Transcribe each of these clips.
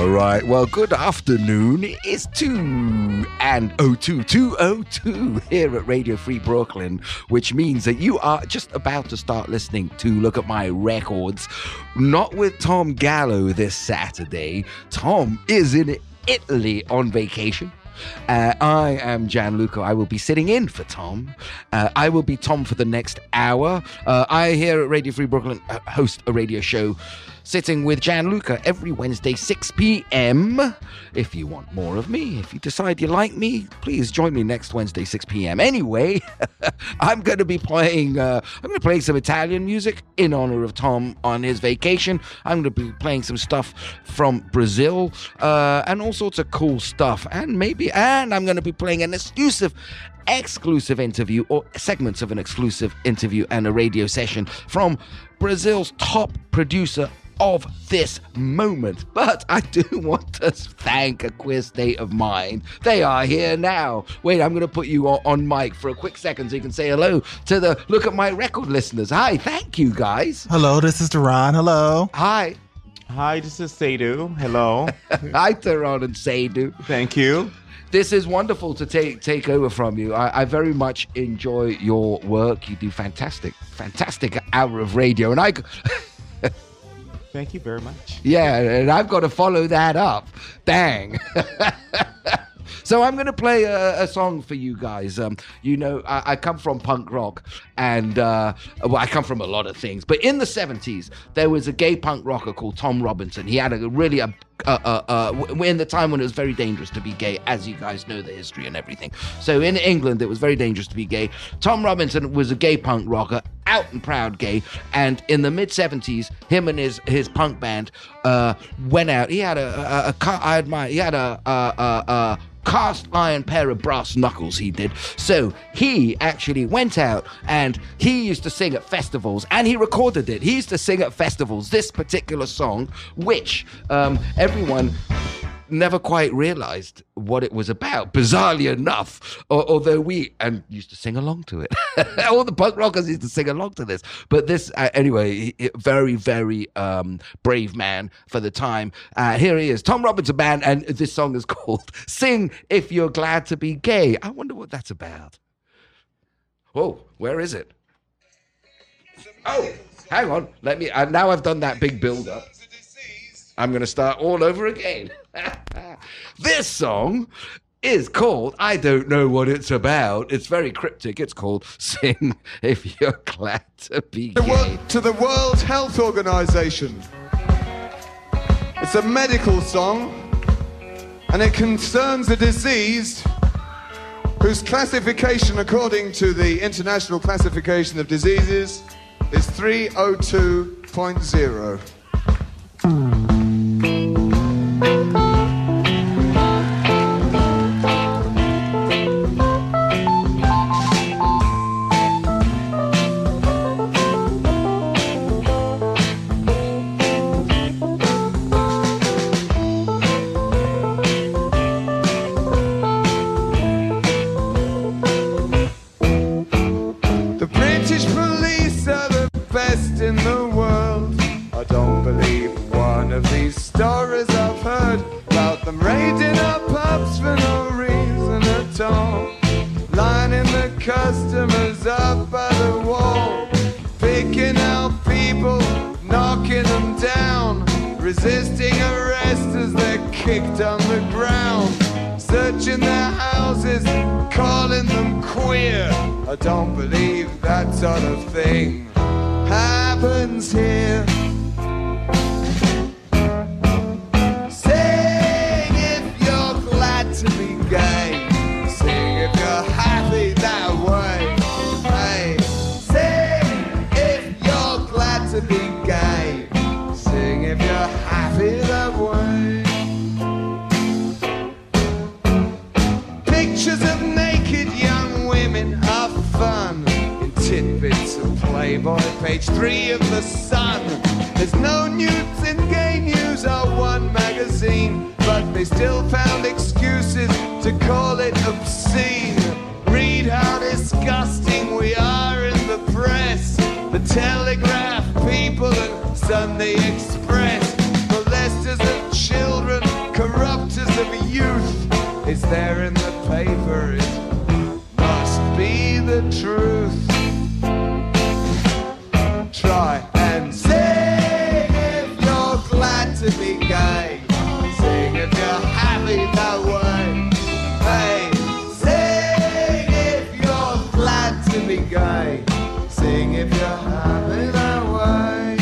All right. Well, good afternoon. It's 2:02 here at Radio Free Brooklyn, which means that you are just about to start listening to Look at My Records. Not with Tom Gallo this Saturday. Tom is in Italy on vacation. I am Gianluca. I will be sitting in for Tom. I will be Tom for the next hour. I here at Radio Free Brooklyn host a radio show sitting with Gianluca every Wednesday, 6 p.m. If you want more of me, if you decide you like me, please join me next Wednesday, 6 p.m. Anyway, I'm going to be playing some Italian music in honor of Tom on his vacation. I'm going to be playing some stuff from Brazil and all sorts of cool stuff. And I'm going to be playing an exclusive interview or segments of an exclusive interview and a radio session from Brazil's top producer of this moment. But I do want to thank A Queer State of Mind. They are here now. Wait, I'm going to put you on mic for a quick second so you can say hello to the Look at My Record listeners. Hi, thank you guys. Hello, this is Duran. Hello. Hi. Hi, this is Seydu. Hello. Hi, Duran and Seydu. Thank you. This is wonderful to take over from you. I very much enjoy your work. You do fantastic hour of radio. And Thank you very much. Yeah, and I've got to follow that up. Dang. So I'm going to play a song for you guys. I come from punk rock, and I come from a lot of things. But in the 70s, there was a gay punk rocker called Tom Robinson. He had in the time when it was very dangerous to be gay, as you guys know the history and everything. So in England, it was very dangerous to be gay. Tom Robinson was a gay punk rocker, out and proud gay. And in the mid-70s, him and his punk band went out. He had a cast iron pair of brass knuckles, he did. So he actually went out and he used to sing at festivals, and he recorded it. He used to sing at festivals this particular song, which everyone never quite realized what it was about, bizarrely enough, although we used to sing along to it. All the punk rockers used to sing along to this. But this, anyway, very, very brave man for the time. Here he is, Tom Robinson Band, and this song is called Sing If You're Glad to Be Gay. I wonder what that's about. Oh, where is it? Oh, hang on. Now I've done that big build-up. I'm going to start all over again. This song is called, I don't know what it's about. It's very cryptic. It's called Sing If You're Glad to Be Gay. To the World Health Organization. It's a medical song, and it concerns a disease whose classification, according to the International Classification of Diseases, is 302.0. In the world, I don't believe one of these stories I've heard about them raiding our pubs for no reason at all, lining the customers up by the wall, picking out people, knocking them down, resisting arrest as they're kicked on the ground, searching their houses, calling them queer. I don't believe that sort of thing happens here. Sing if you're glad to be gay. Sing if you're happy that way. Hey, sing if you're glad to be gay. Sing if you're happy that way. Pictures of naked young women are fun. Tidbits of Playboy, page 3 of The Sun. There's no nudes in Gay News or One magazine, but they still found excuses to call it obscene. Read how disgusting we are in the press. The Telegraph, People and Sunday Express. Molesters of children is there in the paper. It must be the truth. Try and sing if you're glad to be gay. Sing if you're happy that way. Hey, sing if you're glad to be gay. Sing if you're happy that way.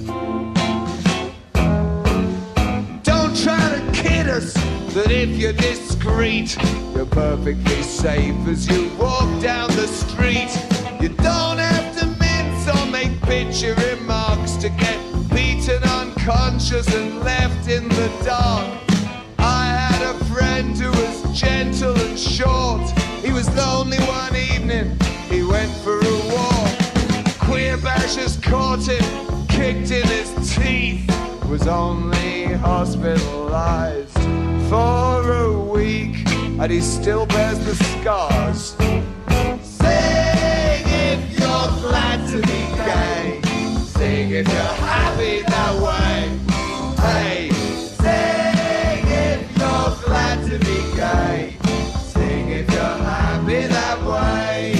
Don't try to kid us that if you're discreet, you're perfectly safe as you walk down the street. You don't have to mince or make picture remarks to get beaten unconscious and left in the dark. I had a friend who was gentle and short. He was lonely one evening, he went for a walk. Queer bashers caught him, kicked in his teeth. Was only hospitalized for a week, and he still bears the scars. Sing if you're glad to be gay. Sing if you're happy that way. Hey, sing if you're glad to be gay. Sing if you're happy that way.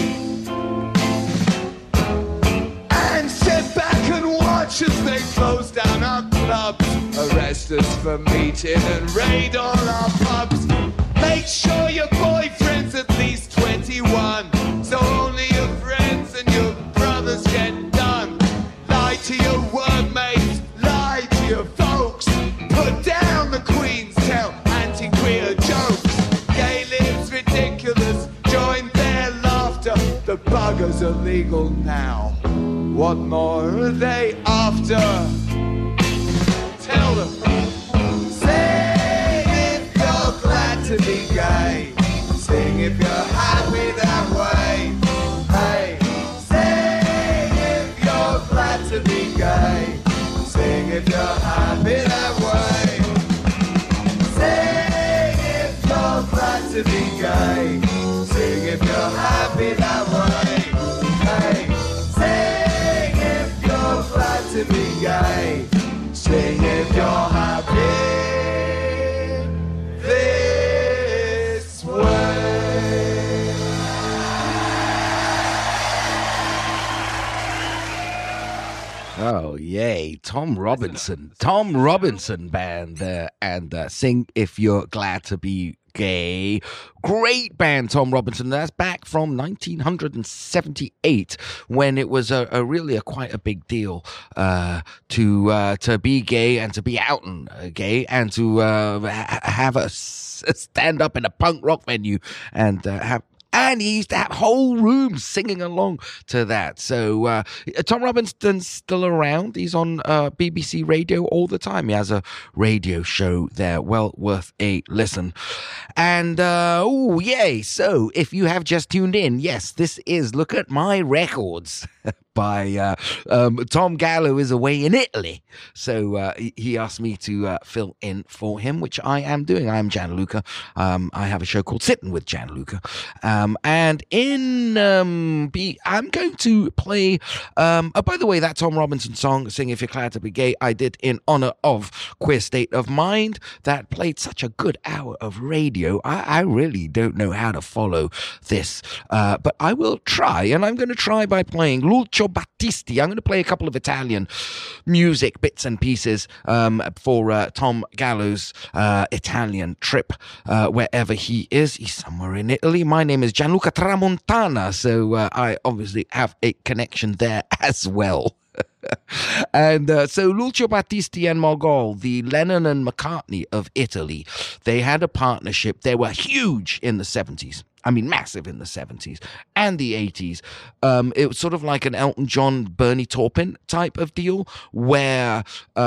And sit back and watch as they close down our clubs, arrest us for meeting and raid all our pubs. Make sure your boyfriend's at least 21, so only your friends and your brothers get done. Lie to your workmates, lie to your folks. Put down the Queen's, tell anti-queer jokes. Gay lives ridiculous, join their laughter. The buggers are legal now. What more are they after? Tell them. Sing if you're glad to be gay. Sing if you're happy that way. Hey, sing if you're glad to be gay. Sing if you're happy that way. Sing if you're glad to be gay. Sing if you're happy that way. Hey, sing if you're glad to be gay. Sing if you're happy this way. Oh, yay. Tom Robinson band there. And Sing If You're Glad to Be Gay. Great band, Tom Robinson. That's back from 1978, when it was really quite a big deal to be gay and to be out and gay and to have a stand up in a punk rock venue and have. And he used to have whole rooms singing along to that. So Tom Robinson's still around. He's on BBC Radio all the time. He has a radio show there. Well worth a listen. And, yay. So if you have just tuned in, yes, this is Look at My Records. By Tom Gallo is away in Italy. So he asked me to fill in for him, which I am doing. I am Gianluca. I have a show called Sitting with Gianluca. And I'm going to play, by the way, that Tom Robinson song, Sing If You're Glad to Be Gay, I did in honor of Queer State of Mind. That played such a good hour of radio. I really don't know how to follow this, but I will try. And I'm going to try by playing Lucio Battisti. I'm going to play a couple of Italian music bits and pieces for Tom Gallo's Italian trip wherever he is. He's somewhere in Italy. My name is Gianluca Tramontana, so I obviously have a connection there as well. And so Lucio Battisti and Mogol, the Lennon and McCartney of Italy, they had a partnership. They were huge in the 70s. I mean, massive in the 70s and the 80s. It was sort of like an Elton John, Bernie Taupin type of deal where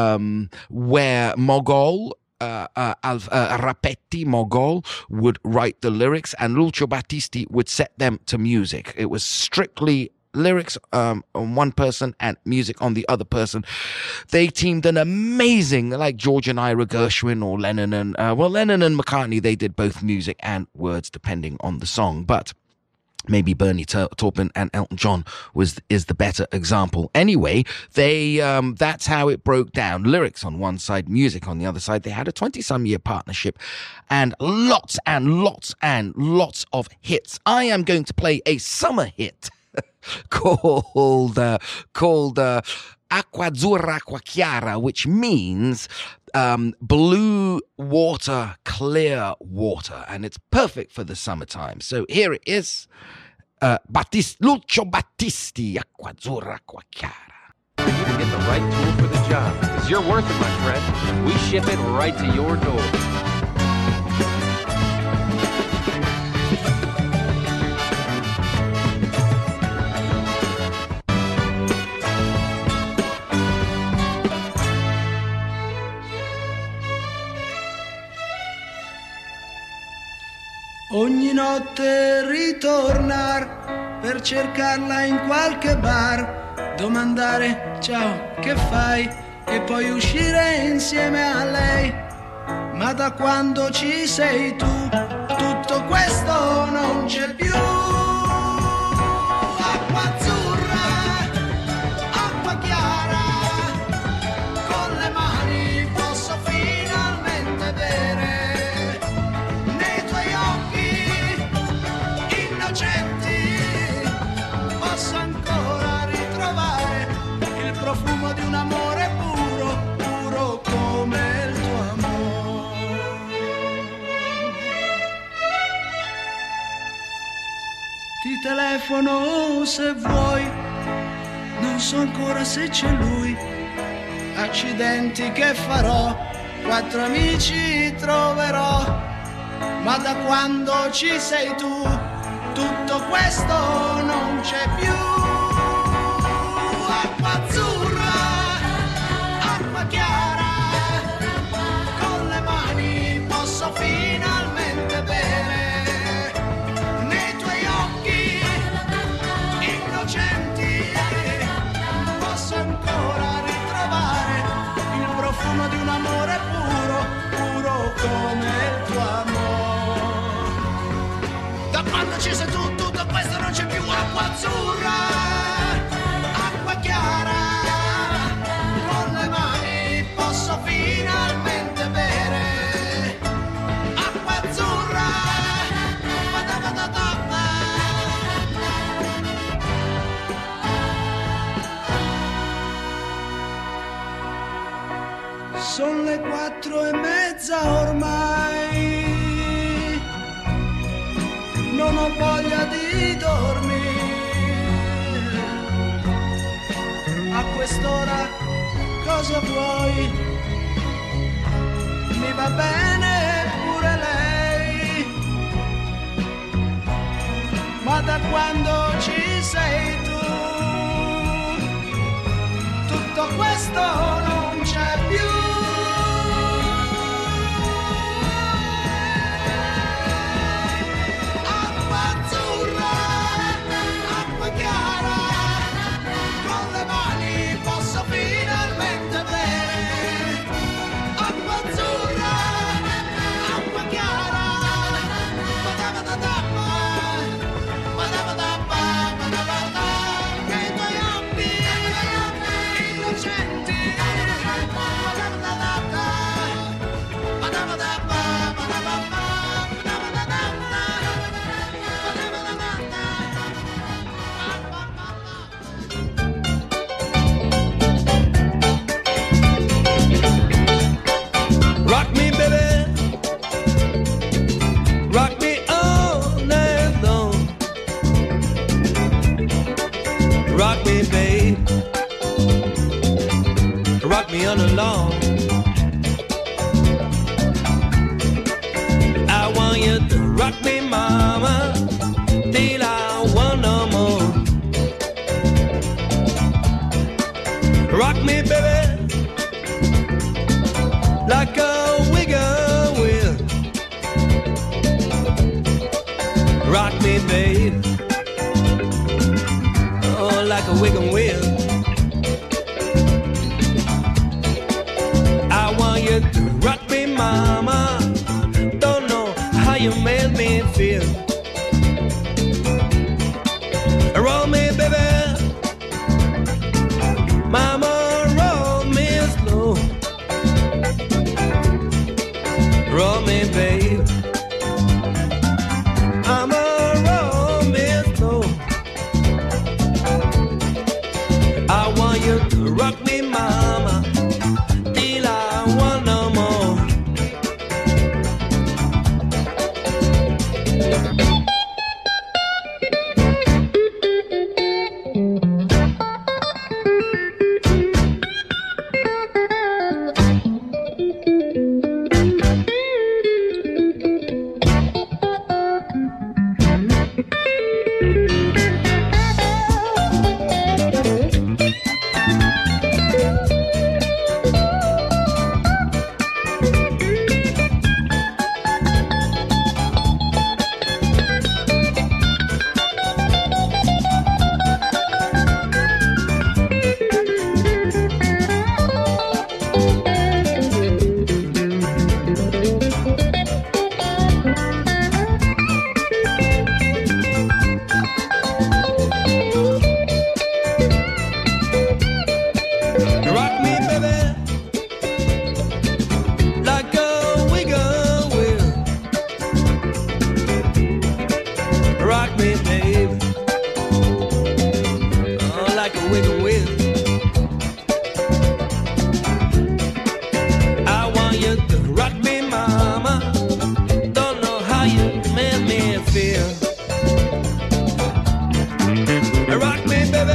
Mogol, Rapetti Mogol would write the lyrics and Lucio Battisti would set them to music. It was strictly lyrics on one person and music on the other person. They teamed an amazing, like George and Ira Gershwin or Lennon and Lennon and McCartney. They did both music and words depending on the song, but maybe Bernie Taupin and Elton John is the better example. Anyway, they that's how it broke down. Lyrics on one side, music on the other side. They had a 20-some year partnership and lots and lots and lots of hits. I am going to play a summer hit called Acqua Azzurra, Acqua Chiara, which means blue water, clear water, and it's perfect for the summertime. So here it is, Lucio Battisti, Acqua Azzurra, Acqua Chiara. You need to get the right tool for the job, because you're worth it, my friend. We ship it right to your door. Ogni notte ritornar per cercarla in qualche bar, domandare ciao che fai e poi uscire insieme a lei. Ma da quando ci sei tu tutto questo non c'è più. Acqua azzurra, acqua chiara, con le mani posso finalmente bere. Posso ancora ritrovare il profumo di un amore puro, puro come il tuo amore. Ti telefono se vuoi, non so ancora se c'è lui. Accidenti che farò, 4 amici troverò, ma da quando ci sei tu tutto questo non c'è più. Acqua azzurra, acqua chiara, con le mani posso finalmente bere. Nei tuoi occhi innocenti posso ancora ritrovare il profumo di un amore puro, puro come il tuo amore. Da quando ci sei tu, tutto questo non c'è più. Acqua azzurra, acqua chiara, con le mani posso finalmente bere. Acqua azzurra, sono le 4:30 ormai. Non ho voglia di dormire, a quest'ora cosa vuoi? Mi va bene pure lei, ma da quando ci sei tu tutto questo non c'è più. Me on the lawn. I want you to rock me, mama, till I want no more. Rock me, baby, like a wiggle wheel. Rock me, babe, oh, like a wiggle wheel. Rock me, mama, don't know how you made me feel. Roll me, babe. I'm a roll me slow. I want you to rock me, mama, till I want no more. Rock me, baby, like a wiggle will. Rock me, baby, oh, like a wiggle will. I want you to rock me, mama. Don't know how you make me feel. Rock me, baby.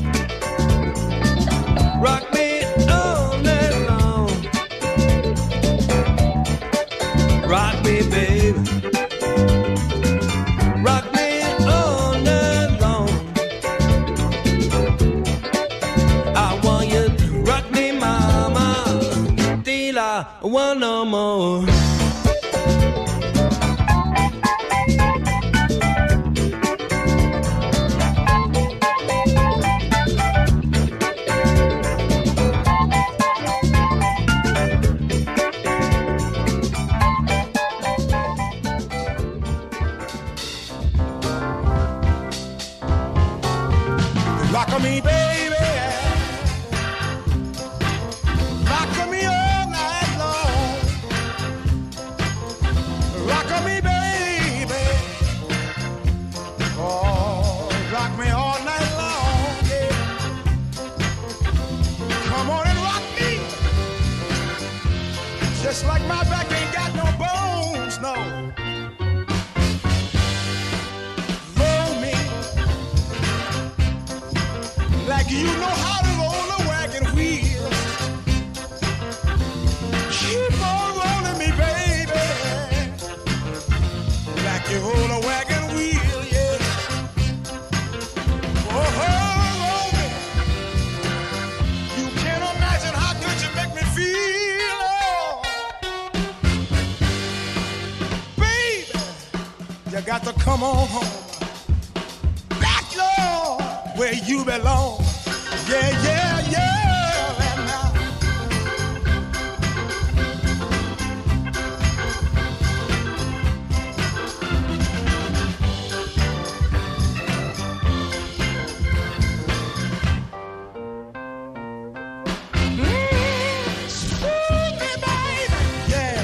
Rock me all night long. Rock me, baby. Rock me all night long. I want you to rock me, mama, till I want no more. Rock me, baby. Rock me all night long. Rock me, baby. Oh, rock me all night long. Yeah. Come on and rock me. Just like my back ain't got no bones, no. Roll me like you know how to roll a wagon wheel. Keep on rolling me, baby, like you roll a wagon wheel, yeah. Oh, roll me. You can't imagine how good you make me feel, oh. Baby, you got to come on home. Back, Lord, where you belong. Yeah, yeah, yeah. And now, soothe me, baby. Yeah.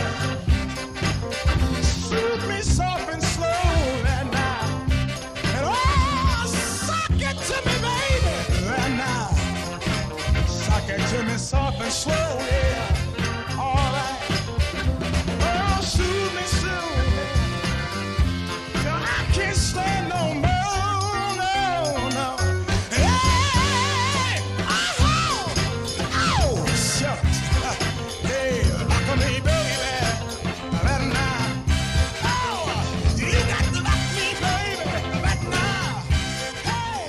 Soothe me soft and slow. And now, and oh, suck it to me, baby. And now, suck it to me soft and slow, yeah. All right. Oh, soothe me soon. Till I can't stand no more, no, no. Hey, oh, shucks. Hey, rock me, baby. Right now. Oh, you got to rock me, baby. Right now. Hey,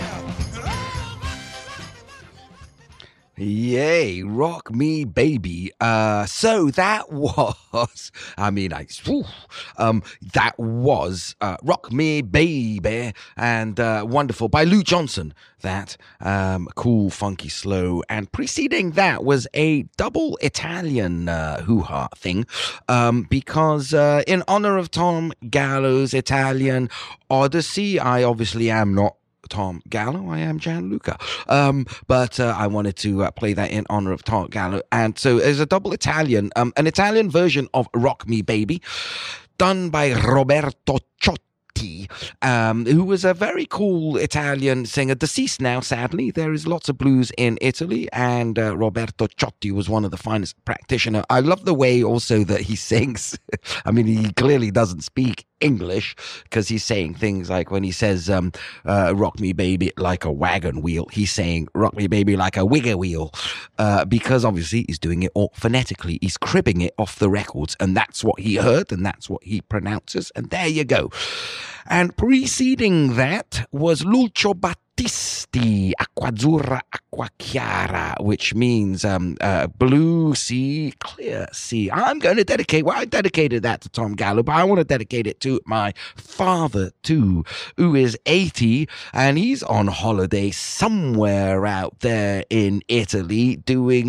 Yay, rock me, baby. So that was, that was Rock Me, Baby, and Wonderful by Lou Johnson. That cool, funky, slow. And preceding that was a double Italian hoo-ha thing, because in honor of Tom Gallo's Italian Odyssey, I obviously am not Tom Gallo. I am Gianluca. But I wanted to play that in honor of Tom Gallo. And so there's a double Italian, an Italian version of Rock Me Baby, done by Roberto Ciotti, who was a very cool Italian singer, deceased now, sadly. There is lots of blues in Italy, and Roberto Ciotti was one of the finest practitioners. I love the way also that he sings. I mean, he clearly doesn't speak English, because he's saying things like, when he says rock me baby like a wagon wheel, he's saying rock me baby like a wigger wheel, because obviously he's doing it all phonetically. He's cribbing it off the records, and that's what he heard, and that's what he pronounces, and there you go. And preceding that was Lucio Battisti, Acqua Azzurra, Acqua Chiara, which means blue sea, clear sea. I'm going to dedicate, well, I dedicated that to Tom Gallo, but I want to dedicate it to my father too, who is 80, and he's on holiday somewhere out there in Italy doing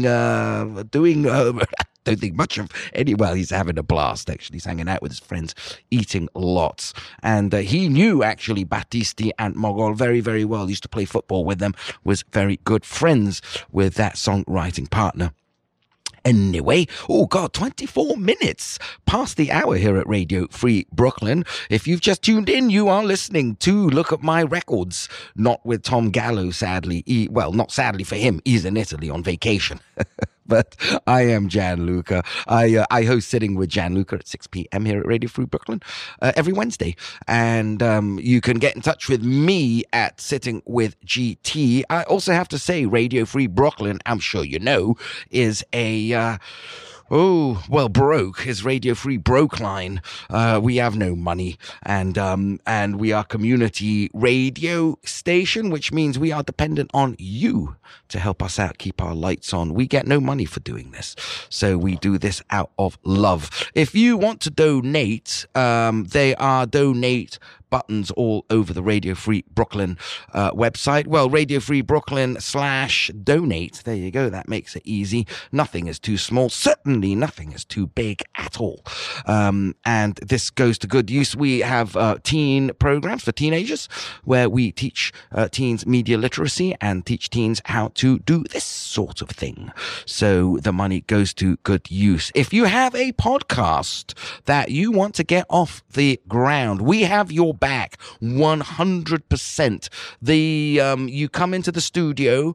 don't think much of any. Well, he's having a blast, actually. He's hanging out with his friends, eating lots. And he knew, actually, Battisti and Mogol very, very well. He used to play football with them, was very good friends with that songwriting partner. Anyway, oh God, 24 minutes past the hour here at Radio Free Brooklyn. If you've just tuned in, you are listening to Look at My Records, not with Tom Gallo, sadly. Well, not sadly for him, he's in Italy on vacation. But I am Gianluca. I host Sitting with Gianluca at 6 p.m. here at Radio Free Brooklyn every Wednesday. And you can get in touch with me at Sitting with GT. I also have to say, Radio Free Brooklyn, I'm sure you know, is a... broke. His Radio Free broke line. We have no money, and we are community radio station, which means we are dependent on you to help us out, keep our lights on. We get no money for doing this, so we do this out of love. If you want to donate, they are donate buttons all over the Radio Free Brooklyn website. Well, Radio Free Brooklyn /donate. There you go. That makes it easy. Nothing is too small. Certainly nothing is too big at all. And this goes to good use. We have teen programs for teenagers where we teach teens media literacy and teach teens how to do this sort of thing. So the money goes to good use. If you have a podcast that you want to get off the ground, we have your back 100%. You come into the studio,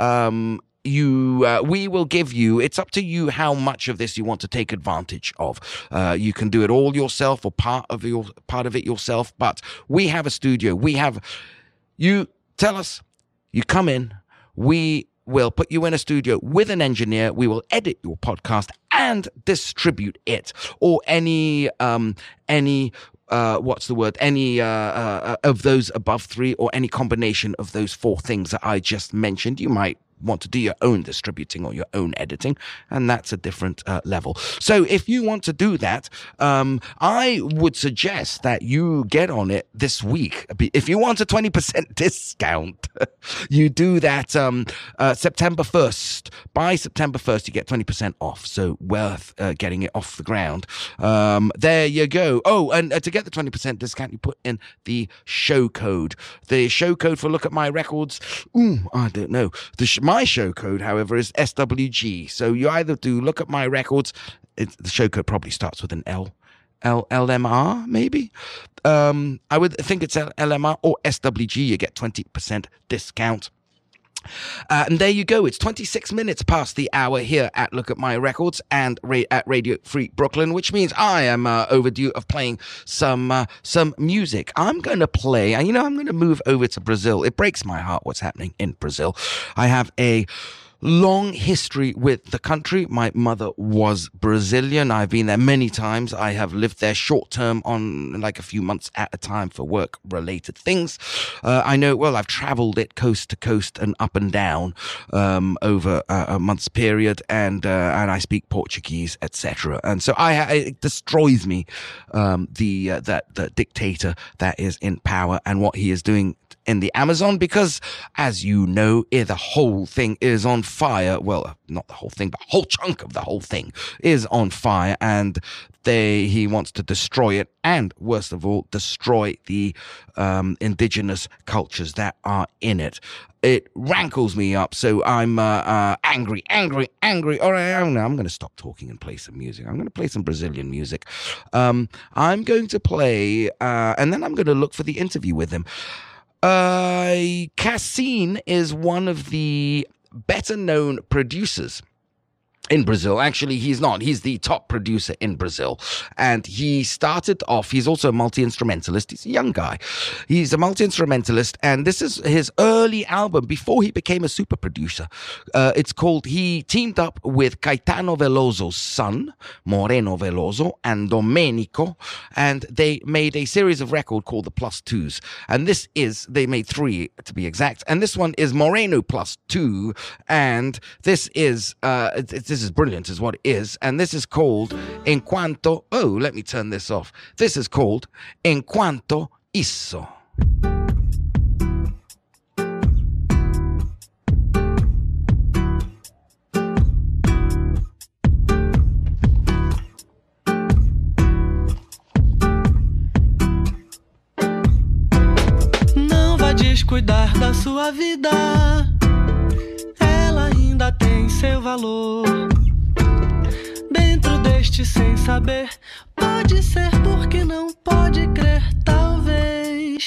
we will give you, it's up to you how much of this you want to take advantage of. You can do it all yourself or part of it yourself, but we have a studio. You tell us, you come in, we will put you in a studio with an engineer. We will edit your podcast and distribute it, or any of those above 3, or any combination of those 4 things that I just mentioned. You might want to do your own distributing or your own editing, and that's a different level. So if you want to do that, I would suggest that you get on it this week. If you want a 20% discount, you do that September 1st. By September 1st, you get 20% off. So worth getting it off the ground. There you go. Oh, and to get the 20% discount, you put in the show code. The show code for Look at My Records, I don't know. My show code, however, is SWG. So you either do Look at My Records. The show code probably starts with an LMR, maybe. I would think it's LMR or SWG. You get 20% discount. And there you go. It's 26 minutes past the hour here at Look at My Records and at Radio Free Brooklyn, which means I am overdue of playing some music. I'm going to play, I'm going to move over to Brazil. It breaks my heart what's happening in Brazil. I have a long history with the country. My mother was Brazilian. I've been there many times. I have lived there short term on like a few months at a time for work related things. I know, well, I've traveled it coast to coast and up and down over a month's period, and I speak Portuguese, etc. And so it destroys me, the dictator that is in power and what he is doing in the Amazon, because, as you know, the whole thing is on fire. Well, not the whole thing, but a whole chunk of the whole thing is on fire, and He wants to destroy it, and worst of all, destroy the indigenous cultures that are in it. It rankles me up, so I'm angry. All right, I'm going to stop talking and play some music. I'm going to play some Brazilian music. I'm going to play, and then I'm going to look for the interview with him. Cassine is one of the better-known producers in Brazil. Actually, he's not. He's the top producer in Brazil. And he started off, he's also a multi-instrumentalist. He's a young guy. He's a multi-instrumentalist, and this is his early album before he became a super producer. It's called, he teamed up with Caetano Veloso's son, Moreno Veloso, and Domenico, and they made a series of records called the Plus Twos. And this is, they made 3 to be exact, and this one is Moreno Plus 2, and this is, this is brilliant is what it is, and this is called Enquanto, oh, let me turn this off. This is called Enquanto Isso. Não vá descuidar da sua vida, ela ainda tem seu valor. Dentro deste sem saber, pode ser porque não pode crer, talvez.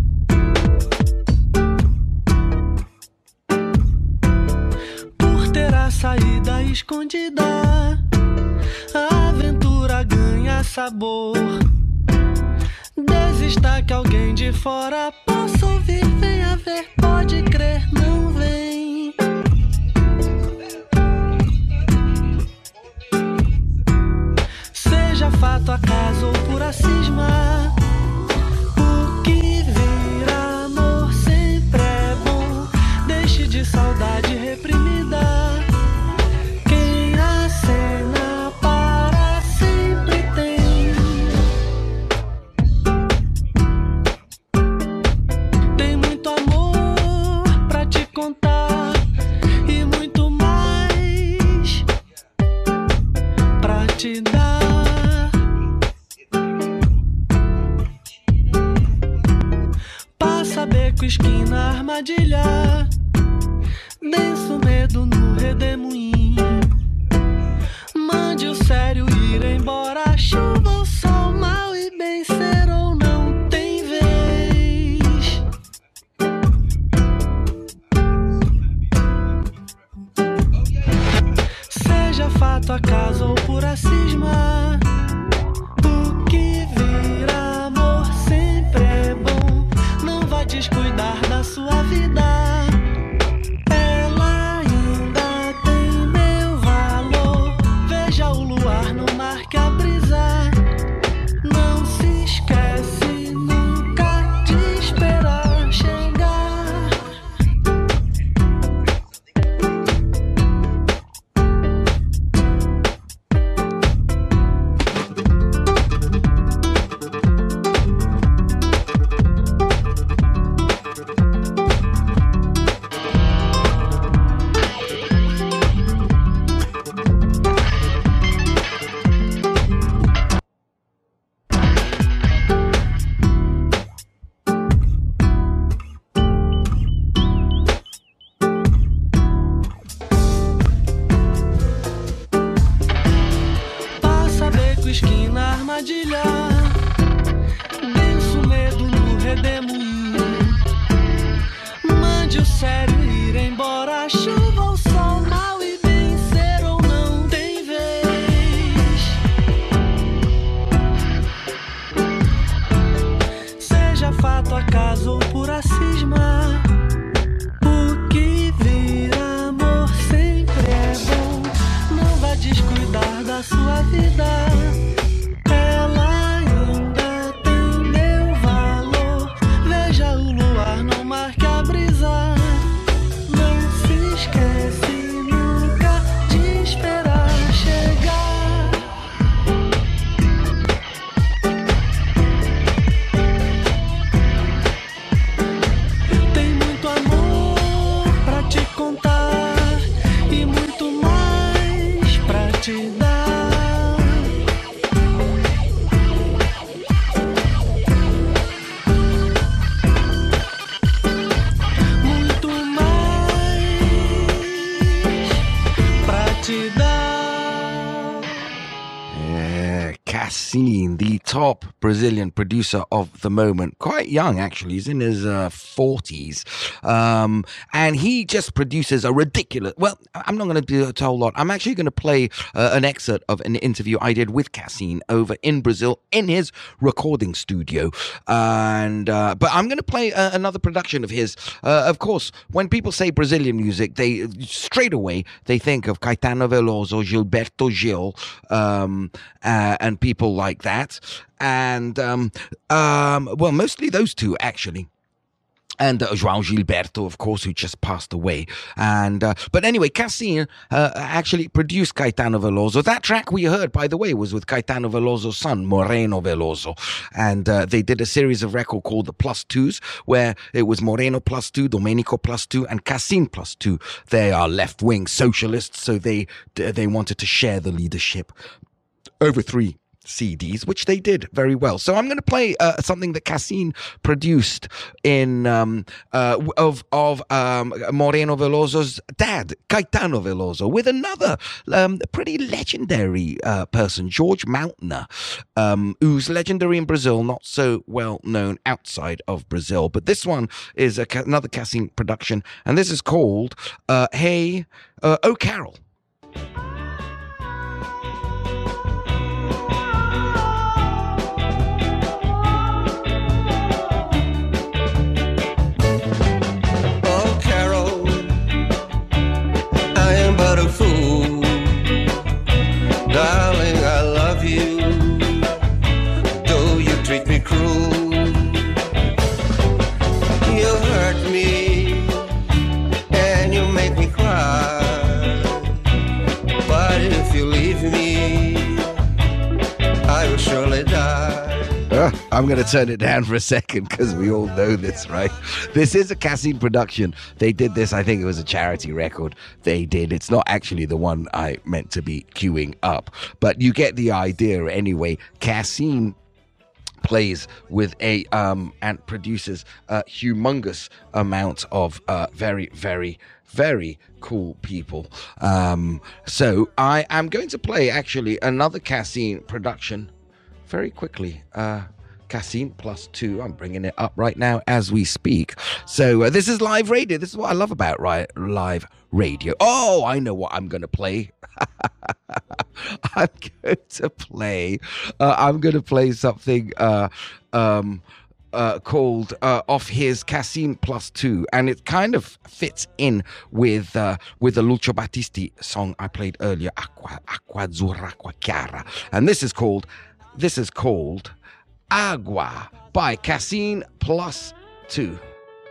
Por ter a saída escondida, a aventura ganha sabor. Desista que alguém de fora possa ouvir, venha ver, pode crer, não vem. Seja fato, acaso ou pura cisma, o que vira amor sempre é bom. Deixe de saudade reprimida, quem acena para sempre tem. Tem muito amor pra te contar e muito mais pra te dar. Beco, esquina, armadilha, denso medo no redemoinho. Mande o sério ir embora, chuva ou sol, mal e bem ser ou não tem vez. Seja fato, acaso ou pura cisma, o que vira amor sempre é bom. Não vá descuidar da sua vida, ela ainda tem meu valor. Veja o luar no mar que a brisa não se esquece nunca de esperar chegar. Esquina, armadilha, denso medo no redemoinho. Mande o sério ir embora, chuva ou sol, mal e bem ser ou não tem vez. Seja fato, acaso ou pura cisma, o que vira amor sempre é bom. Não vá descuidar da sua vida, ela ainda tem meu valor. Veja o luar no mar que a brisa não se esquece Cassine, the top Brazilian producer of the moment. Quite young, actually. He's in his 40s. And he just produces a ridiculous... Well, I'm not going to do a whole lot. I'm actually going to play an excerpt of an interview I did with Cassine over in Brazil in his recording studio. But I'm going to play another production of his. Of course, when people say Brazilian music, they straight away they think of Caetano Veloso, Gilberto Gil, and people like that. And well, mostly those two actually. And João Gilberto, of course, who just passed away. And but anyway, Cassine actually produced Caetano Veloso. That track we heard, by the way, was with Caetano Veloso's son, Moreno Veloso. And they did a series of records called the Plus Twos, where it was Moreno plus two, Domenico plus two, and Cassine plus two. They are left-wing socialists, so they wanted to share the leadership over 3 CDs, which they did very well. So I'm going to play something that Cassine produced in of Moreno Veloso's dad, Caetano Veloso, with another pretty legendary person, George Mauntner, who's legendary in Brazil, not so well known outside of Brazil. But this one is another Cassine production, and this is called Hey, Oh Carol. Fool, darling, I love you, though you treat me cruel. You hurt me and you make me cry, but if you leave me, I will surely die. I'm going to turn it down for a second because we all know this, right? This is a Cassine production. They did this, I think it was a charity record they did. It's not actually the one I meant to be queuing up, but you get the idea anyway. Cassine plays with and produces a humongous amount of very, very, very cool people. So I am going to play actually another Cassine production very quickly. Cassine plus 2. I'm bringing it up right now as we speak. So this is live radio. This is what I love about live radio. Oh, I know what I'm going to play. I'm going to play something called off his Cassine plus 2, and it kind of fits in with the Lucio Battisti song I played earlier, Acqua Azzurra, Acqua Chiara, and this is called Agua by Cassine plus 2.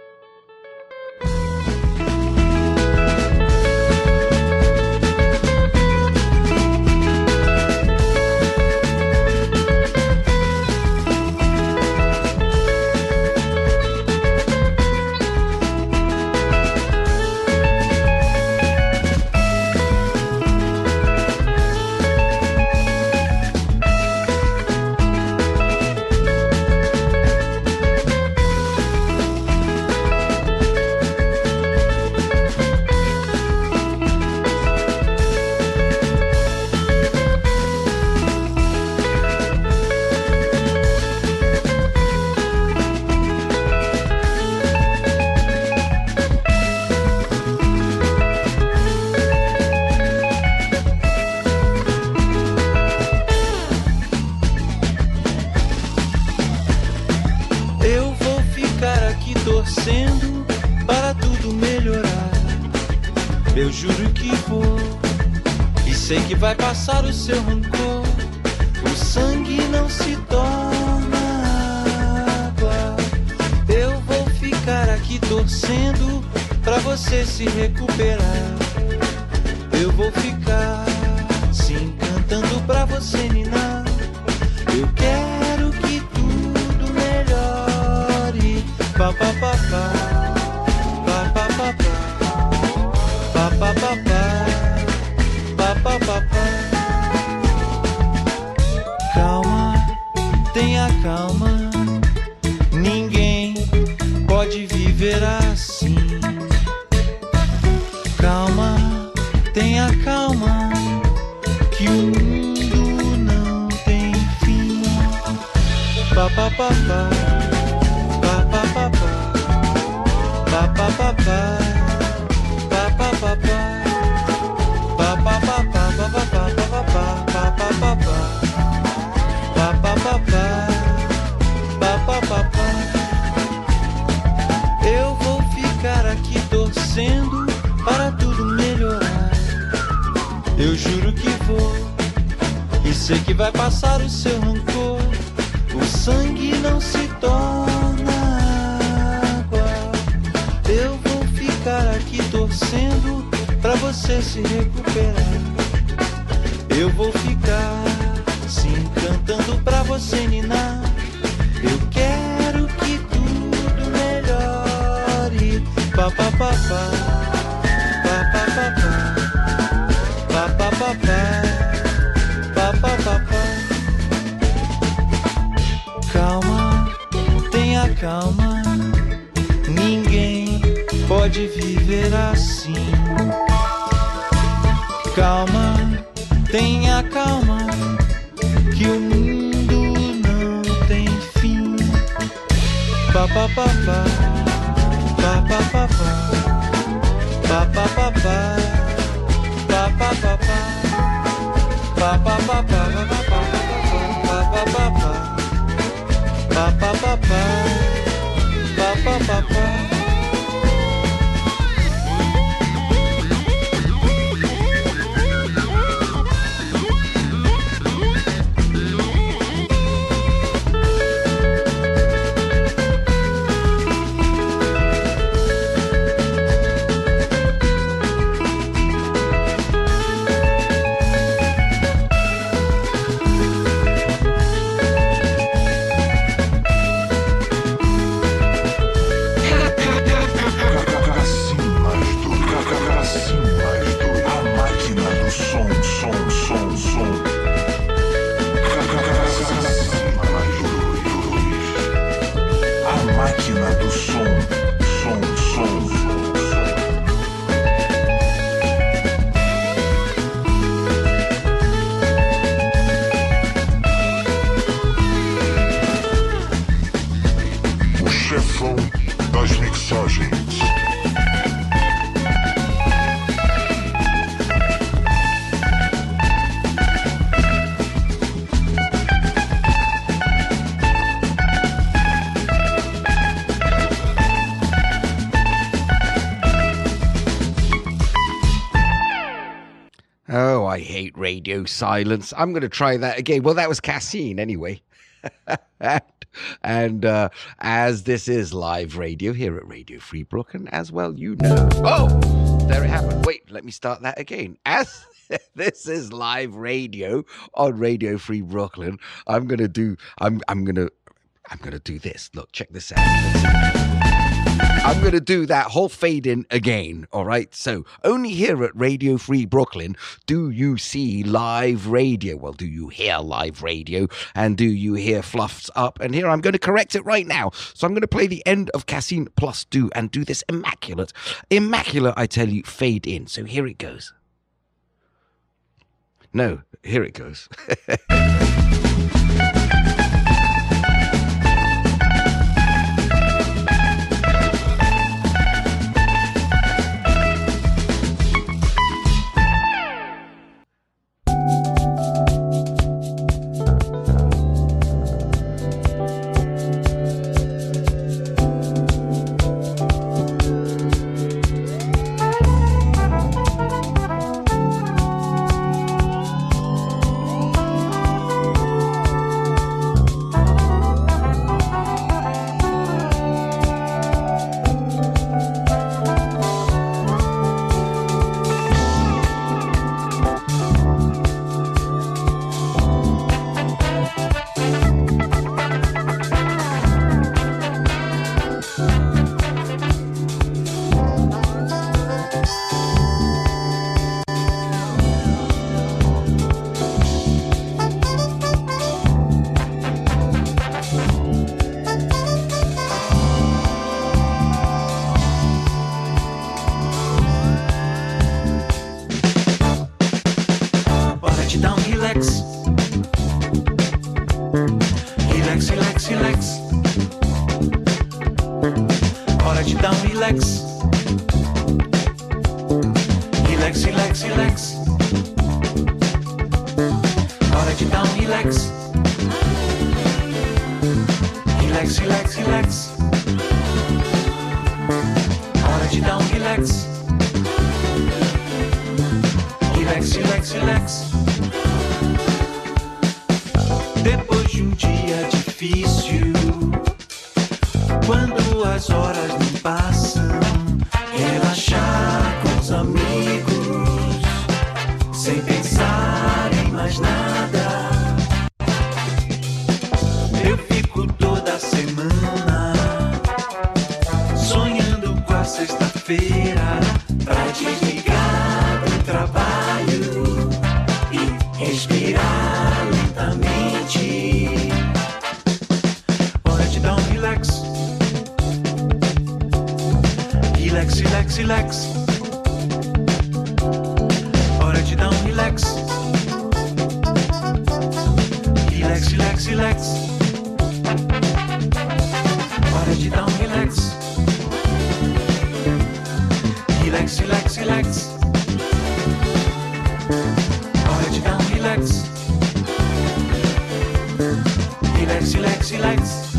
torcendo para tudo melhorar. Eu juro que vou, e sei que vai passar o seu rancor. O sangue não se torna água. Eu vou ficar aqui torcendo pra você se recuperar. Eu vou ficar sim cantando pra você ninar. Eu quero que tudo melhore. Pa pa pa pa, pa pa pa pa, pa pa pa pa, pa pa pa pa. Calma, tenha calma. Ninguém pode viver assim. Calma, tenha calma, que o mundo não tem fim. pa pa pa pa, pa pa pa pa, pa pa pa pa, pa pa pa pa, pa pa pa pa, pa pa pa pa, pa pa pa pa, pa pa pa pa. Eu vou ficar aqui torcendo para tudo melhorar. Eu juro que vou, e sei que vai passar o seu rancor. O sangue não se torna água. Eu vou ficar aqui torcendo pra você se recuperar. Eu vou ficar sim cantando pra você ninar. Eu quero que tudo melhore. Pa pa pa pa, pa pa pa pa, pa pa pa pa, pa pa pa pa. Calma, tenha calma. Ninguém pode viver assim. Calma, tenha calma, que o mundo não tem fim. Pa pa pa pa, pa pa pa pa, pa pa pa pa, pa pa pa pa, pa pa pa pa, pa pa pa pa, pa pa pa pa, pa pa pa. Oh, I hate radio silence. I'm going to try that again. Well, that was Cassine anyway. and as this is live radio here at Radio Free Brooklyn, as well, you know. Oh, there it happened. Wait, let me start that again. As this is live radio on Radio Free Brooklyn, I'm going to do this. Look, check this out. I'm going to do that whole fade in again, all right? So, only here at Radio Free Brooklyn do you see live radio. Well, do you hear live radio? And do you hear Fluffs Up? And here I'm going to correct it right now. So, I'm going to play the end of Cassine Plus Do and do this immaculate, I tell you, fade in. So, here it goes. No, here it goes. Relax, relax, relax. Hora de dar relax. Relax, relax, relax. Hora de dar relax. Relax, relax, relax. Hora de dar relax. Relax, relax, relax. Depois de dia difícil, quando as horas não passam, relaxar com os amigos, sem pensar em mais nada. Eu fico toda semana sonhando com a sexta-feira pra desligar do trabalho e respirar lentamente. Hora de dar relax. Relax, relax, relax. Hora de dar relax. Relax, relax, relax. Hora de dar relax. Relax, relax, relax. Hora de dar relax. Relax, relax, relax.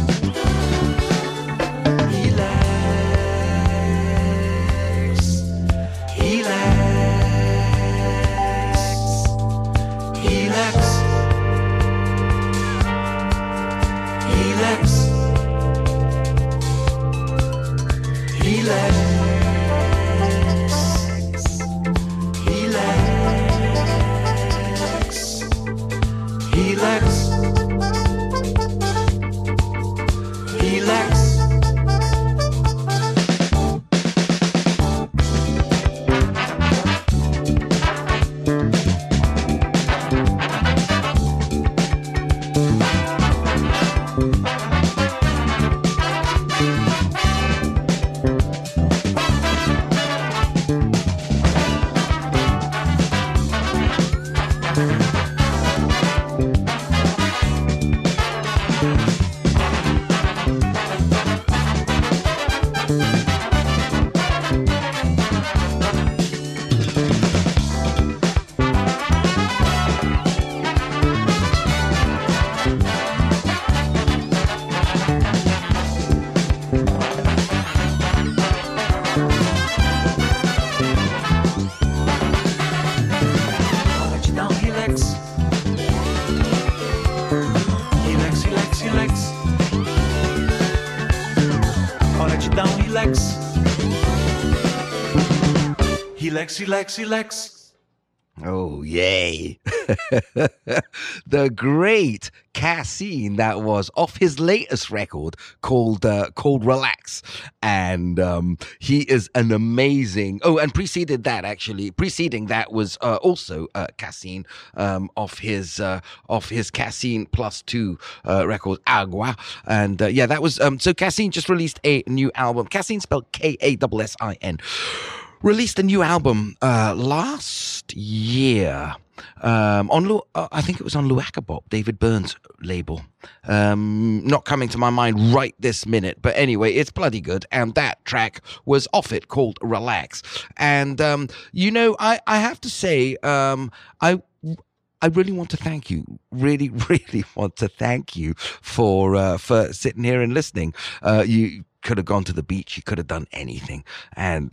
Relax, relax. Oh, yay. The great Cassine, that was off his latest record called Relax. And he is an amazing... Oh, and preceding that was also Cassine off his Cassine Plus 2 record, Agua. And yeah, that was... so Cassine just released a new album. Cassine spelled Kassin. Released a new album last year on I think it was on Luakabop, David Byrne's label. Not coming to my mind right this minute, but anyway, it's bloody good. And that track was off it, called Relax. And you know, I have to say, I really want to thank you. Really, really want to thank you for sitting here and listening. You could have gone to the beach. You could have done anything. And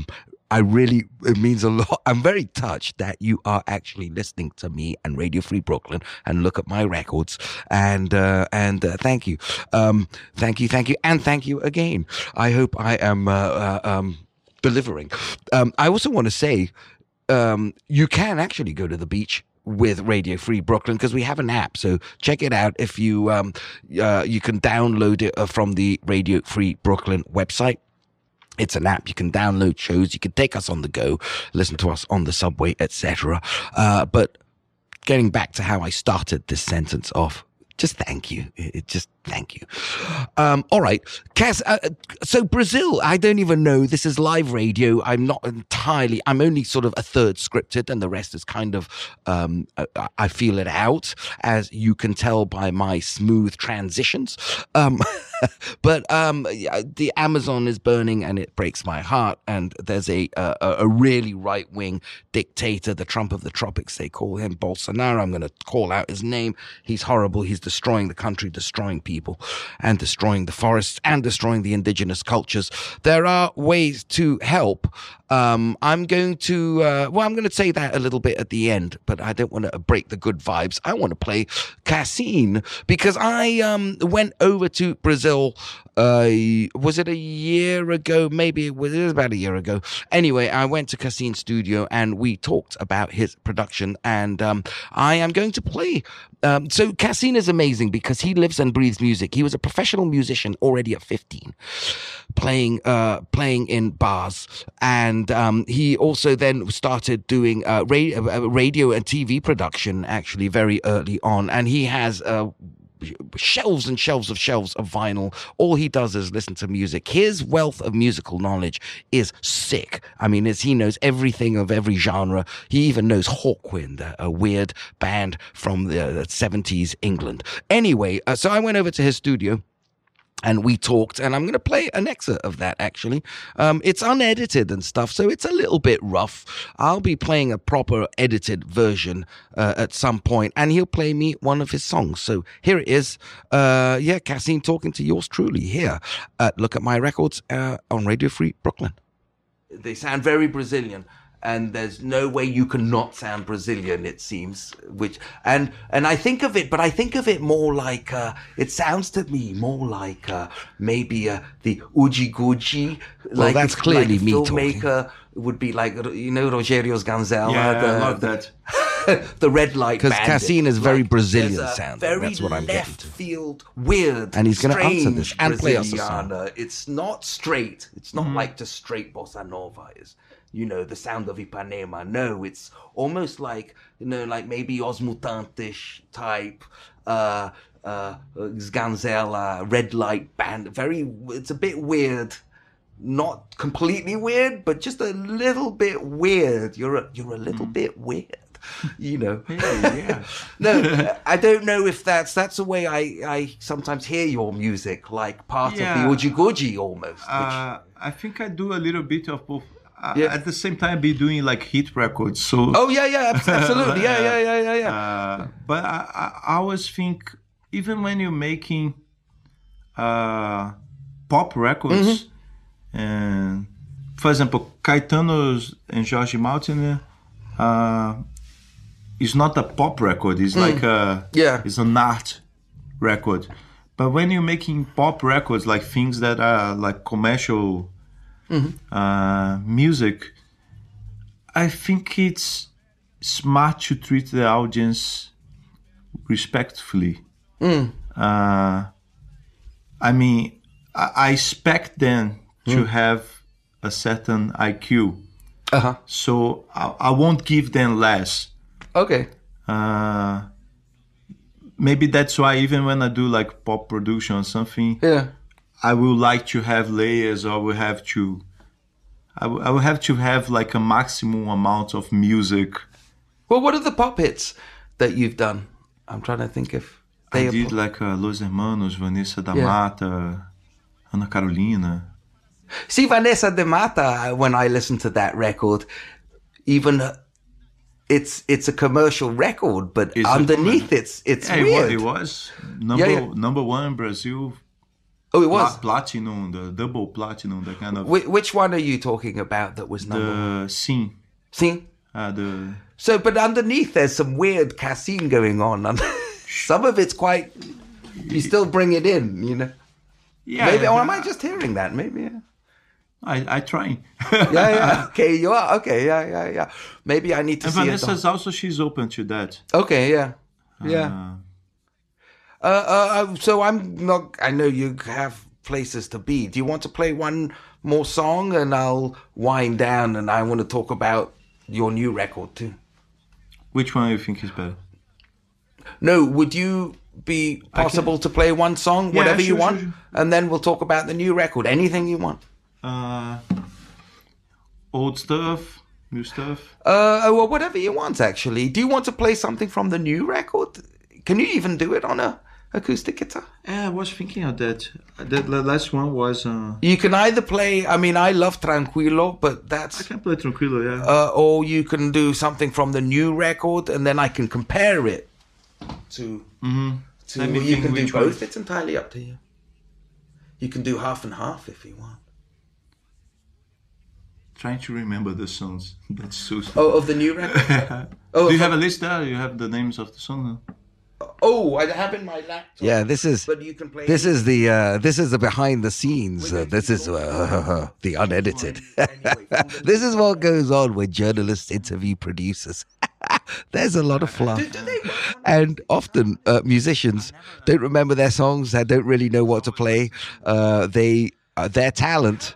it means a lot. I'm very touched that you are actually listening to me and Radio Free Brooklyn and Look at My Records. And thank you. Thank you. And thank you again. I hope I am delivering. I also want to say, you can actually go to the beach with Radio Free Brooklyn because we have an app, so check it out. If you you can download it from the Radio Free Brooklyn website. It's an app. You can download shows. You can take us on the go, listen to us on the subway, etc. But getting back to how I started this sentence off, Just thank you. Just thank you. All right. Cass, so Brazil, I don't even know. This is live radio. I'm only sort of a third scripted, and the rest is kind of, I feel it out, as you can tell by my smooth transitions. But the Amazon is burning, and it breaks my heart. And there's a really right-wing dictator, the Trump of the tropics, they call him, Bolsonaro. I'm going to call out his name. He's horrible. He's destroying the country, destroying people, and destroying the forests, and destroying the indigenous cultures. There are ways to help. I'm going to say that a little bit at the end, but I don't want to break the good vibes. I want to play Cassine, because I went over to Brazil. Was it a year ago? Maybe it was about a year ago. Anyway, I went to Cassine's studio and we talked about his production, and I am going to play. So Cassine is amazing because he lives and breathes music. He was a professional musician already at 15, playing in bars, and he also then started doing radio and TV production actually very early on, and he has shelves and shelves of vinyl. All he does is listen to music. His wealth of musical knowledge is sick. I mean, he knows everything of every genre. He even knows Hawkwind, a weird band from the 70s England. Anyway, so I went over to his studio and we talked, and I'm going to play an excerpt of that, actually. It's unedited and stuff, so it's a little bit rough. I'll be playing a proper edited version at some point, and he'll play me one of his songs. So here it is. Cassine talking to yours truly here at Look at My Records on Radio Free Brooklyn. They sound very Brazilian. And there's no way you can not sound Brazilian, it seems. And I think of it more like it sounds to me more like maybe the Uji Guji. Well, like that's clearly like me filmmaker talking. Would be like, you know, Rogério Sganzella. Yeah, I love that. The Red Light Bandit. Because Cassine is very Brazilian sound. That's what I'm getting left to. Field, weird, And he's going to answer this and play us a Braziliana. song. It's not straight. It's not like the straight bossa nova is. You know, the sound of Ipanema. No, it's almost like, you know, like maybe Os Mutantes type, Sganzella, Red Light Band. It's a bit weird. Not completely weird, but just a little bit weird. You're a little bit weird. You know. Yeah. No, I don't know if that's the way I sometimes hear your music, like part of the Uji Guji almost. I think I do a little bit of both. At the same time, be doing like hit records. So. Oh yeah, absolutely, yeah. But I always think, even when you're making pop records, and for example, Caetano's and Jorge Martin, it's not a pop record. It's like it's an art record. But when you're making pop records, like things that are like commercial. Music, I think it's smart to treat the audience respectfully. I mean, I expect them to have a certain IQ, so I won't give them less. Okay. Maybe that's why even when I do like pop production or something, I will like to have layers, or I will have to have like a maximum amount of music. Well, what are the pop hits that you've done? I'm trying to think if I did like Los Hermanos, Vanessa da Mata, Ana Carolina. See, Vanessa da Mata, when I listen to that record, even it's a commercial record, but underneath it's weird. It was number one in Brazil. Oh, it was platinum, the double platinum, the kind of. Which one are you talking about that was number one? Sim. Sim. So, but underneath there's some weird Cassine going on. Some of it's quite. You still bring it in, you know. Yeah. Maybe, or am I just hearing that? Maybe. Yeah. I try. Yeah. Okay, you are. Okay, yeah. Maybe I need to see. Vanessa's also, she's open to that. Okay, yeah. So I'm not. I know you have places to be. Do you want to play one more song, and I'll wind down, and I want to talk about your new record too. Which one do you think is better? No, would you be possible to play one song, whatever you want, and then we'll talk about the new record. Anything you want. Old stuff, new stuff. Well, whatever you want, actually. Do you want to play something from the new record? Can you even do it on a acoustic guitar? Yeah, I was thinking of that. The last one was... You can either play... I mean, I love Tranquilo, but that's... I can play Tranquilo, yeah. Or you can do something from the new record, and then I can compare it to... you can do both. It's entirely up to you. You can do half and half if you want. Trying to remember the songs. That's so... Oh, of the new record? Do you have a list there? You have the names of the songs? Oh, I have in my laptop. Yeah, this is. But you can play. This is the behind the scenes. This is the unedited. This is what goes on when journalists interview producers. There's a lot of fluff, and often musicians don't remember their songs. They don't really know what to play. Their talent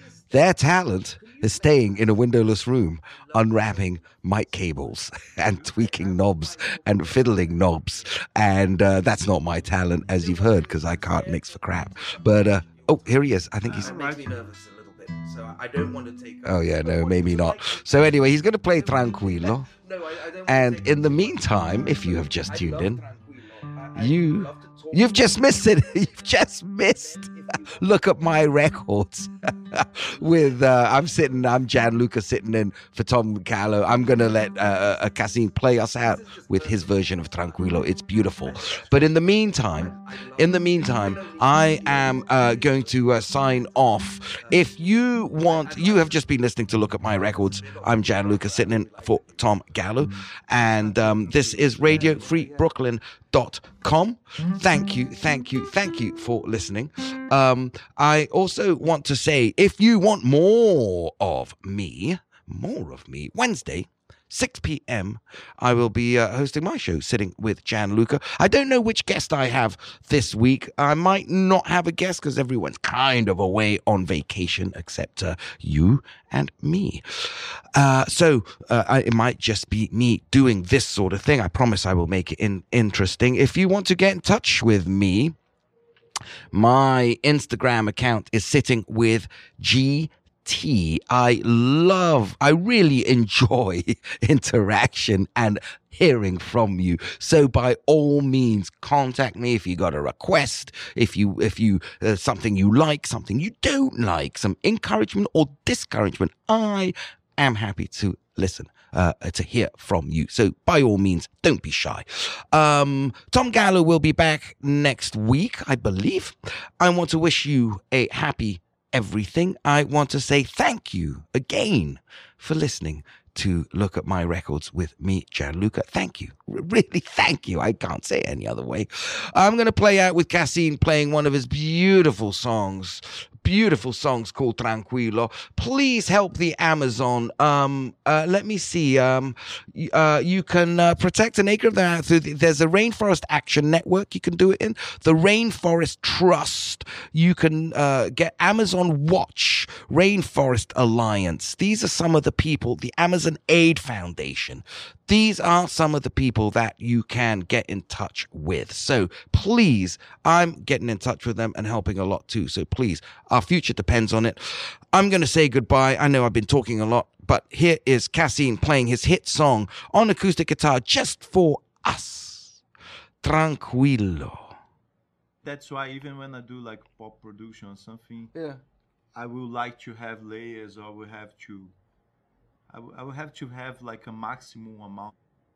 is staying in a windowless room, unwrapping mic cables and tweaking knobs and fiddling knobs. And that's not my talent, as you've heard, because I can't mix for crap. But, here he is. I think he's... It makes me nervous a little bit, so I don't want to take... Oh, yeah, no, maybe not. So anyway, he's going to play Tranquilo. And in the meantime, if you have just tuned in, you've just missed it. You've just missed Look Up My Records with I'm Gianluca sitting in for Tom Gallo. I'm gonna let Cassim play us out with his version of Tranquilo. It's beautiful. But in the meantime, I am going to sign off. If you want, you have just been listening to Look Up My Records. I'm Gianluca sitting in for Tom Gallo, and this is Radio Free Brooklyn.com. Thank you for listening. I also want to say, if you want more of me, Wednesday, 6 p.m., I will be hosting my show, Sitting with Gianluca. I don't know which guest I have this week. I might not have a guest because everyone's kind of away on vacation except you and me. So it might just be me doing this sort of thing. I promise I will make it interesting. If you want to get in touch with me, my Instagram account is Sitting with GT. I really enjoy interaction and hearing from you. So by all means, contact me if you got a request, if you something you like, something you don't like, some encouragement or discouragement. I am happy to listen. To hear from you. So by all means, don't be shy. Tom Gallo will be back next week, I believe. I want to wish you a happy everything. I want to say thank you again for listening to Look At My Records with me, Gianluca. Thank you. Really, thank you. I can't say it any other way. I'm going to play out with Cassim playing one of his beautiful songs called Tranquilo. Please help the Amazon. Let me see. You can protect an acre of the land through there's a Rainforest Action Network you can do it in. The Rainforest Trust. You can get Amazon Watch, Rainforest Alliance. These are some of the people, the Amazon Aid Foundation. These are some of the people that you can get in touch with. So please, I'm getting in touch with them and helping a lot too. So please, our future depends on it. I'm going to say goodbye. I know I've been talking a lot, but here is Cassim playing his hit song on acoustic guitar just for us. Tranquilo. That's why even when I do like pop production or something, I would like to have layers, or I will have to have like a maximum amount.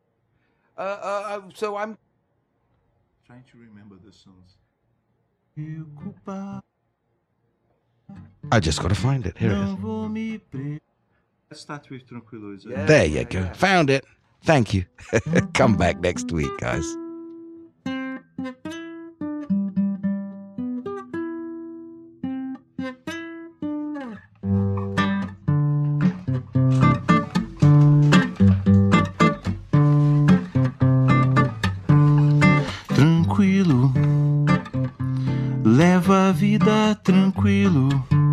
So I'm trying to remember the songs. I just got to find it. Here it is. Let's start with Tranquilo. There you go. Found it. Thank you. Come back next week, guys. Leva a vida tranquilo.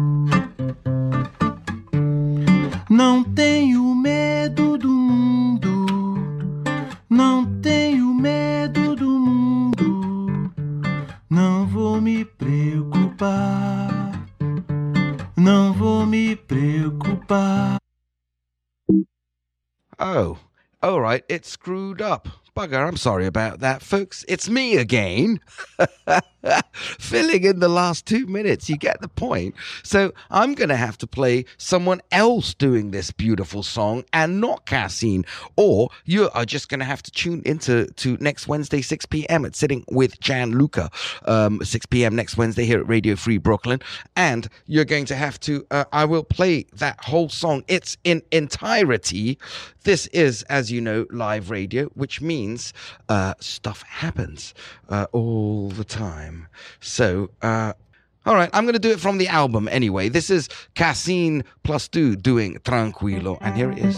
Não tenho medo do mundo. Não tenho medo do mundo. vou me preocupar. Não vou me preocupar. Oh, all right, it's screwed up. Bugger, I'm sorry about that, folks. It's me again. Filling in the last 2 minutes. You get the point. So I'm going to have to play someone else doing this beautiful song and not Cassine. Or you are just going to have to tune into next Wednesday, 6 p.m. at Sitting with Gianluca. 6 p.m. next Wednesday here at Radio Free Brooklyn. And you're going to have to, I will play that whole song. It's in entirety. This is, as you know, live radio, which means stuff happens all the time. So, all right, I'm going to do it from the album anyway. This is Cassine plus 2 doing Tranquilo, and here it is.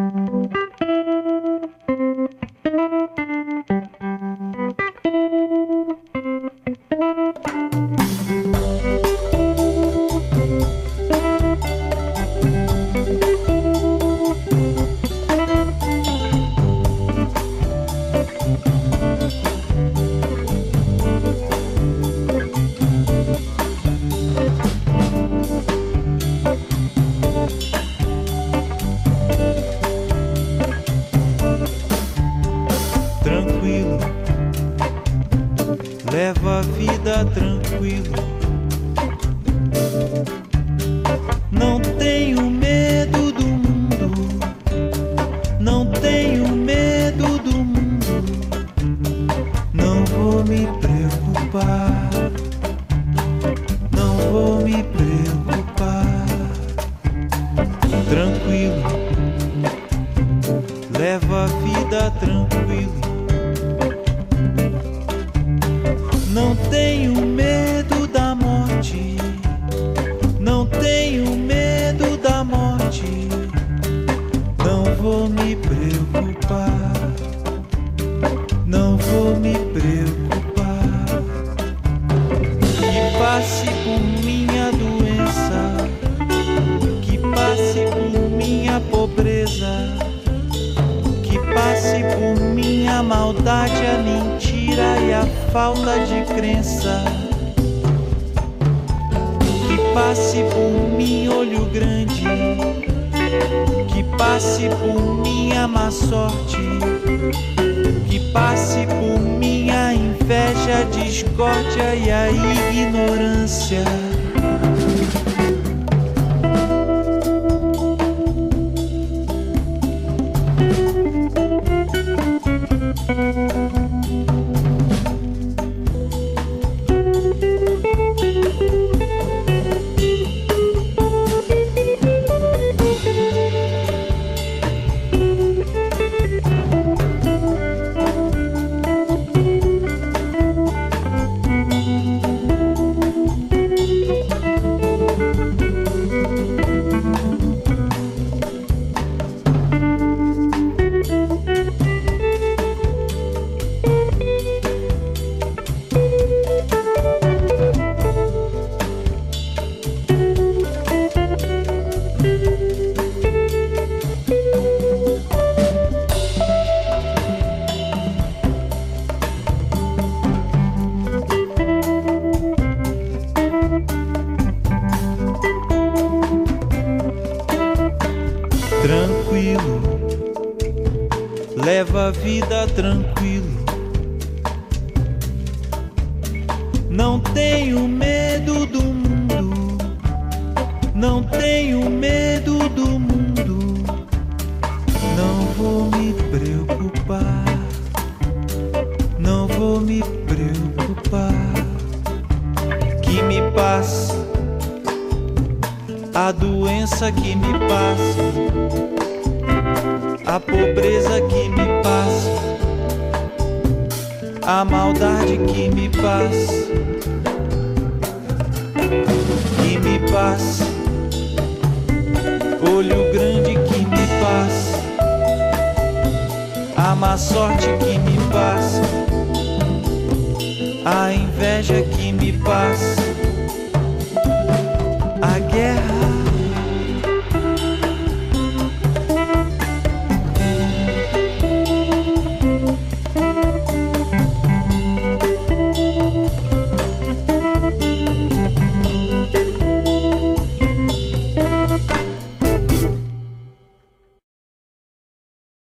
Leva a vida tranquilo. Não tenho medo do mundo. Não tenho medo do mundo. Não vou me preocupar. Não vou me preocupar. Tranquilo. Leva a vida tranquilo. Não tenho medo da morte. Não tenho medo da morte. Não vou me preocupar. Não vou me preocupar. Que passe por minha doença. Que passe por minha pobreza. Que passe por minha maldade, a mentira e a falta de crença. Que passe por mim olho grande. Que passe por minha má sorte. Que passe por minha inveja, a discórdia e a ignorância. Tranquilo, leva a vida tranquilo. Não tenho medo do mundo. Não tenho medo do mundo. Não vou me preocupar. Não vou me preocupar. Que me passe a doença, que me passe a pobreza, que me passe a maldade, que me passe, que me passe olho grande, que me passe a má sorte, que me passe a inveja, que me passe